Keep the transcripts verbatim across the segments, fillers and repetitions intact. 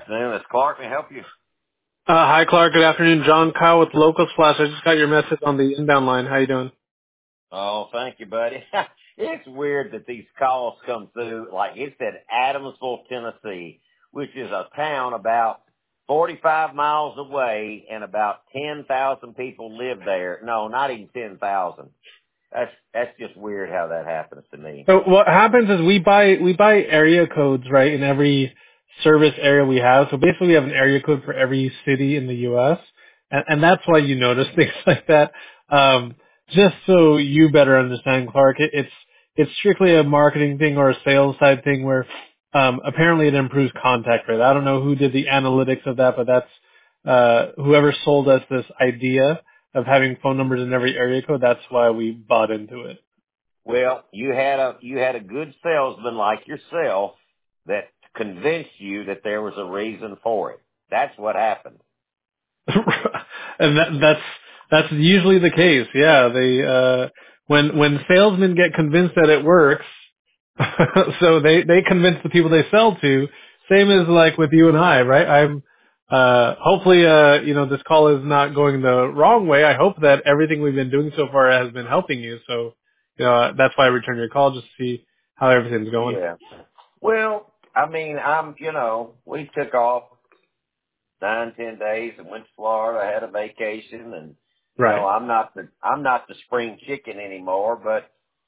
afternoon. It's Clark. May I help you? Uh, hi, Clark. Good afternoon. John Kyle with Local Splash. I just got your message on the inbound line. How you doing? Oh, thank you, buddy. It's weird that these calls come through. Like it said Adamsville, Tennessee, which is a town about forty-five miles away, and about ten thousand people live there. No, not even ten thousand. That's that's just weird how that happens to me. So what happens is we buy we buy area codes, right, in every service area we have. So basically, we have an area code for every city in the U S, and, and that's why you notice things like that. Um, just so you better understand, Clark, it, it's it's strictly a marketing thing or a sales side thing where um, apparently it improves contact rate. I don't know who did the analytics of that, but that's uh, whoever sold us this idea of having phone numbers in every area code. That's why we bought into it. Well, you had a you had a good salesman like yourself that convinced you that there was a reason for it. That's what happened. and that, that's that's usually the case. Yeah, they uh, when when salesmen get convinced that it works, so they they convince the people they sell to. Same as like with you and I, right? I'm uh, hopefully uh, you know this call is not going the wrong way. I hope that everything we've been doing so far has been helping you. So you know that's why I returned your call just to see how everything's going. Yeah. Well, I mean, I'm, you know, we took off nine, ten days and went to Florida, had a vacation, and you know, Right. I'm not the I'm not the spring chicken anymore. But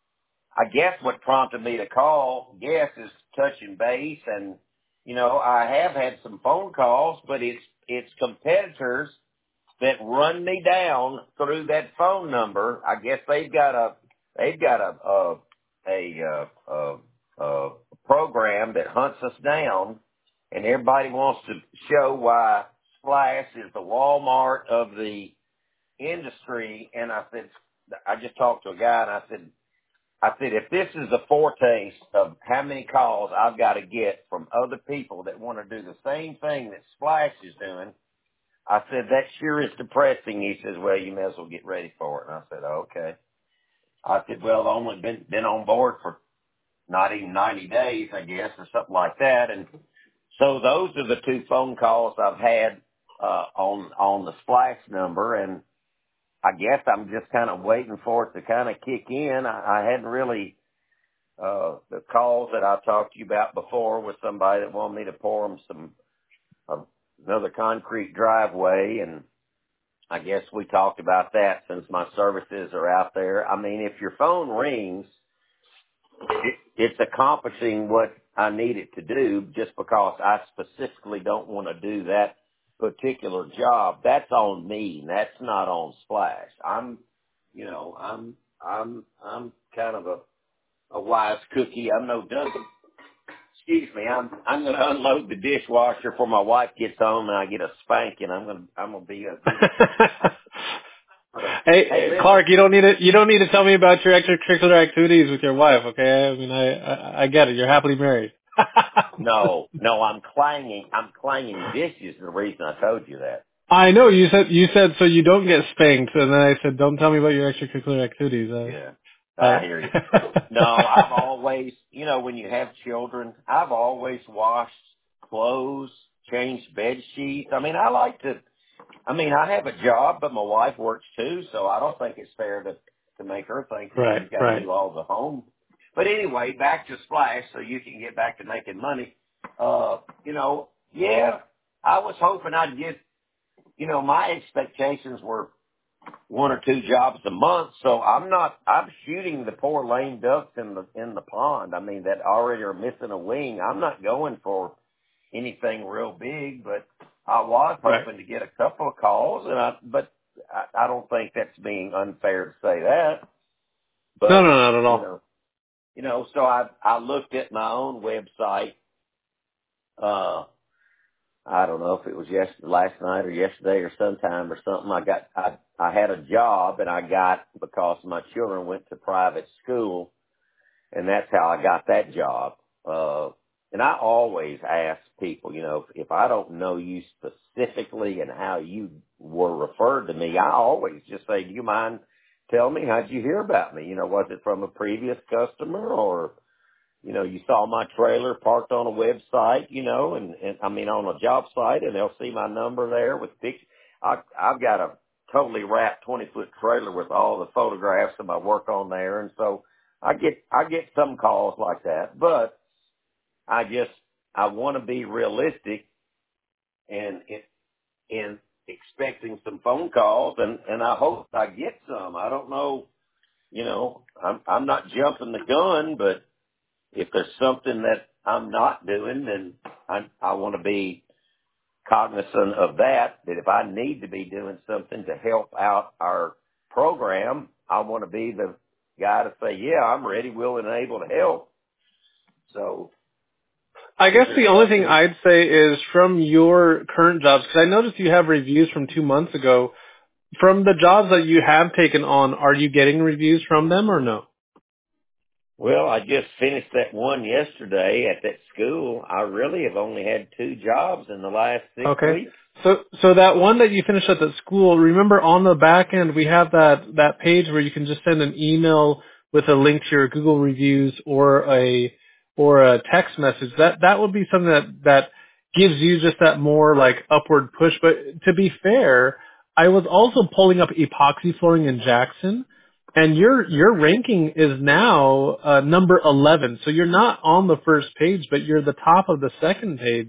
I guess what prompted me to call, yes, is touching base, and you know, I have had some phone calls, but it's it's competitors that run me down through that phone number. I guess they've got a they've got a a a, a, a, a program that hunts us down, and everybody wants to show why Splash is the Walmart of the industry. And I said, I just talked to a guy, and I said, I said, if this is a foretaste of how many calls I've got to get from other people that want to do the same thing that Splash is doing, I said, that sure is depressing. He says, well, you may as well get ready for it. And I said, oh, okay. I said, well, I've only been, been on board for not even ninety days, I guess, or something like that. And so those are the two phone calls I've had, uh, on, on the Splash number. And I guess I'm just kind of waiting for it to kind of kick in. I, I hadn't really, uh, the calls that I talked to you about before with somebody that wanted me to pour them some, uh, another concrete driveway, and I guess we talked about that since my services are out there. I mean, if your phone rings, it, it's accomplishing what I need it to do just because I specifically don't want to do that particular job. That's on me. That's not on Splash. I'm, you know, I'm, I'm, I'm kind of a, a wise cookie. I'm no Duncan. Excuse me. I'm, I'm going to unload the dishwasher before my wife gets home and I get a spanking. I'm going to, I'm going to be a good. Hey, Hey, listen. Clark, you don't need to you don't need to tell me about your extracurricular activities with your wife, okay? I mean, I I, I get it. You're happily married. No, no, I'm clanging, I'm clanging dishes. The reason I told you that. I know you said you said so you don't get spanked, and then I said don't tell me about your extracurricular activities. Yeah, Uh, I hear you. No, I've I always, you know, when you have children, I've always washed clothes, changed bed sheets. I mean, I like to, I mean, I have a job, but my wife works too, so I don't think it's fair to, to make her think that right, she's got to right. do all the home. But anyway, back to Splash so you can get back to making money. Uh, you know, yeah, I was hoping I'd get, you know, my expectations were one or two jobs a month. So I'm not, I'm shooting the poor lame ducks in the, in the pond. I mean, that already are missing a wing. I'm not going for anything real big, but I was Right. hoping to get a couple of calls, and I, but I, I don't think that's being unfair to say that. No, no, But not at you all. know, you know, so I I looked at my own website. Uh, I don't know if it was yesterday, last night, or yesterday, or sometime or something. I got I I had a job, and I got because my children went to private school, and that's how I got that job. Uh, and I always ask people, you know, if, if I don't know you specifically and how you were referred to me, I always just say, do you mind tell me, how'd you hear about me? You know, was it from a previous customer or, you know, you saw my trailer parked on a website, you know, and, and I mean, on a job site, and they'll see my number there with pictures. I, I've got a totally wrapped twenty foot trailer with all the photographs of my work on there. And so I get, I get some calls like that, but I just, I want to be realistic and, and expecting some phone calls, and, and I hope I get some. I don't know, you know, I'm, I'm not jumping the gun, but if there's something that I'm not doing, then I, I want to be cognizant of that, that if I need to be doing something to help out our program, I want to be the guy to say, yeah, I'm ready, willing, and able to help. So I guess the only thing I'd say is from your current jobs, because I noticed you have reviews from two months ago. From the jobs that you have taken on, are you getting reviews from them or no? Well, I just finished that one yesterday at that school. I really have only had two jobs in the last six Okay. weeks. So, so that one that you finished at the school, remember on the back end, we have that, that page where you can just send an email with a link to your Google reviews or a, or a text message. That, that would be something that, that gives you just that more like upward push. But to be fair, I was also pulling up epoxy flooring in Jackson, and your, your ranking is now, uh, number eleven. So you're not on the first page, but you're the top of the second page.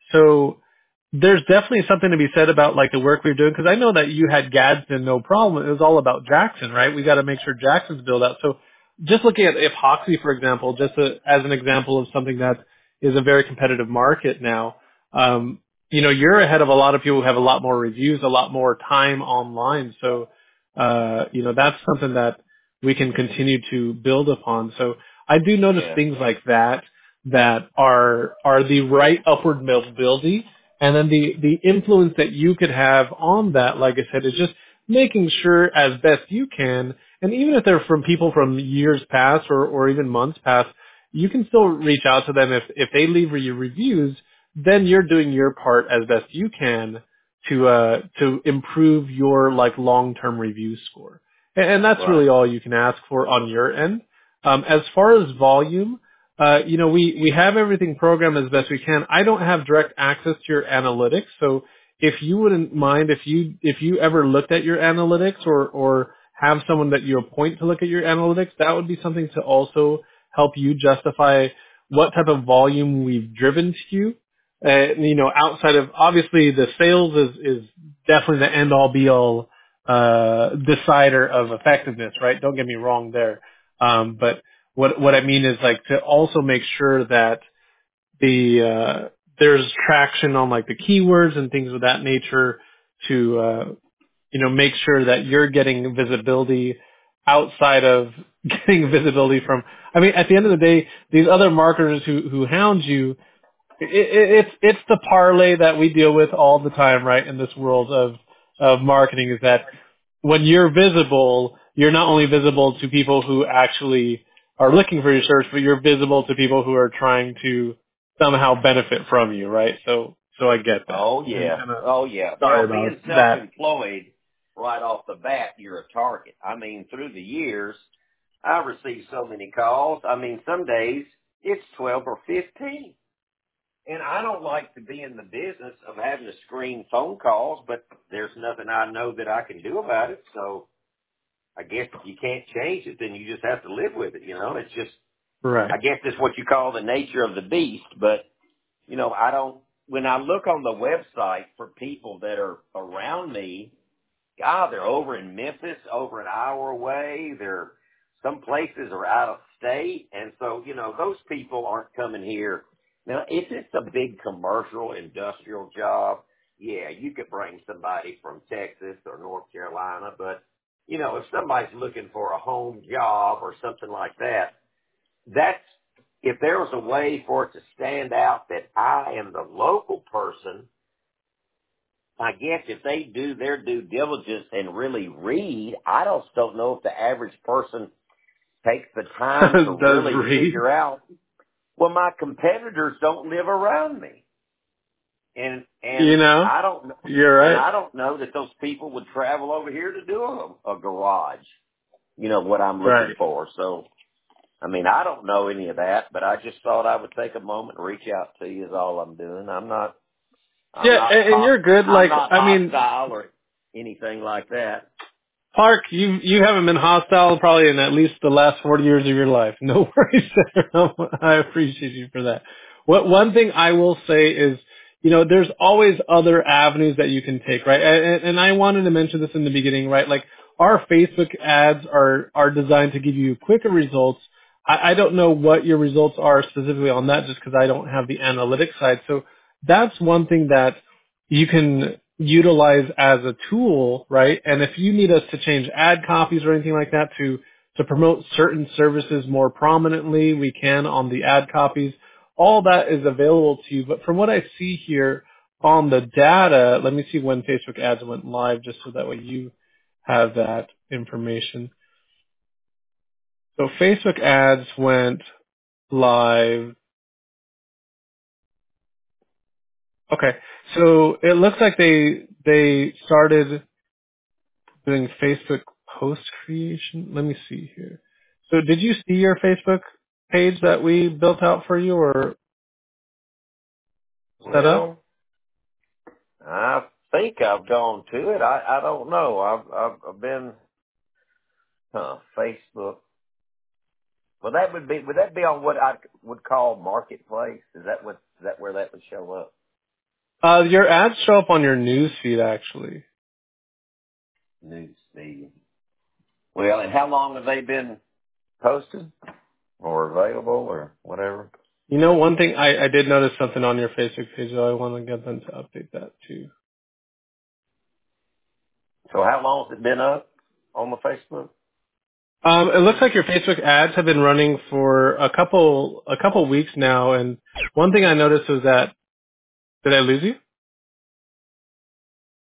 So, there's definitely something to be said about like the work we we're doing, because I know that you had Gadsden, no problem. It was all about Jackson, right? We got to make sure Jackson's built out. So just looking at epoxy, for example, just a, as an example of something that is a very competitive market now, um, you know, you're ahead of a lot of people who have a lot more reviews, a lot more time online. So, uh, you know, that's something that we can continue to build upon. So I do notice Yeah. things like that that are are the right upward mobility. And then the, the influence that you could have on that, like I said, is just making sure as best you can, and even if they're from people from years past or, or even months past, you can still reach out to them. If, if they leave you reviews, then you're doing your part as best you can to, uh, to improve your like long-term review score. And, and that's Right. really all you can ask for on your end. Um, as far as volume, Uh, you know, we, we have everything programmed as best we can. I don't have direct access to your analytics, so if you wouldn't mind, if you if you ever looked at your analytics or or have someone that you appoint to look at your analytics, that would be something to also help you justify what type of volume we've driven to you. Uh, you know, outside of obviously the sales is is definitely the end all be all uh, decider of effectiveness, right? Don't get me wrong there, um, but what what I mean is like to also make sure that the uh, there's traction on like the keywords and things of that nature to uh, you know make sure that you're getting visibility outside of getting visibility from. I mean, at the end of the day, these other marketers who who hound you, it, it, it's it's the parlay that we deal with all the time, right? In this world of of marketing, is that when you're visible, you're not only visible to people who actually are looking for your search, but you're visible to people who are trying to somehow benefit from you, right? So, so I get that. Oh And, yeah. and uh, Oh yeah. sorry Well, being about that. self-employed right off the bat, you're a target. I mean, through the years, I received so many calls. I mean, some days it's twelve or fifteen. And I don't like to be in the business of having to screen phone calls, but there's nothing I know that I can do about it. So I guess if you can't change it, then you just have to live with it. You know, it's just, Right. I guess it's what you call the nature of the beast. But, you know, I don't, when I look on the website for people that are around me, God, they're over in Memphis, over an hour away. They're, some places are out of state. And so, you know, those people aren't coming here. Now, if it's a big commercial industrial job, yeah, you could bring somebody from Texas or North Carolina. But, you know, if somebody's looking for a home job or something like that, that's, if there was a way for it to stand out that I am the local person, I guess if they do their due diligence and really read, I just don't know if the average person takes the time to Does really read. figure out, well, my competitors don't live around me. And, and You know, I don't know, you're and right. I don't know that those people would travel over here to do a, a garage, you know, what I'm looking Right. for. So, I mean, I don't know any of that, but I just thought I would take a moment and reach out to you is all I'm doing. I'm not, I'm Yeah, not, and, and you're good. I'm Like, not I mean, hostile or anything like that. Park, you you haven't been hostile probably in at least the last forty years of your life. No worries there. I appreciate you for that. What one thing I will say is, you know, there's always other avenues that you can take, right? And, and I wanted to mention this in the beginning, right? Like our Facebook ads are are designed to give you quicker results. I, I don't know what your results are specifically on that, just because I don't have the analytics side. So that's one thing that you can utilize as a tool, right? And if you need us to change ad copies or anything like that to to promote certain services more prominently, we can on the ad copies. All that is available to you. But from what I see here on the data, let me see when Facebook ads went live just so that way you have that information. So Facebook ads went live. Okay. So it looks like they they started doing Facebook post creation. Let me see here. So did you see your Facebook page that we built out for you or set up? Well, I think I've gone to it. I, I don't know. I've, I've, I've been, huh, Facebook. Well, that would be, would that be on what I would call Marketplace? Is that what, is that where that would show up? Uh, your ads show up on your news feed actually. News feed. Well, and how long have they been posted or available or whatever? You know, one thing I, I did notice something on your Facebook page, though. I want to get them to update that too. So how long has it been up on the Facebook? Um, it looks like your Facebook ads have been running for a couple a couple weeks now, and one thing I noticed was that did I lose you?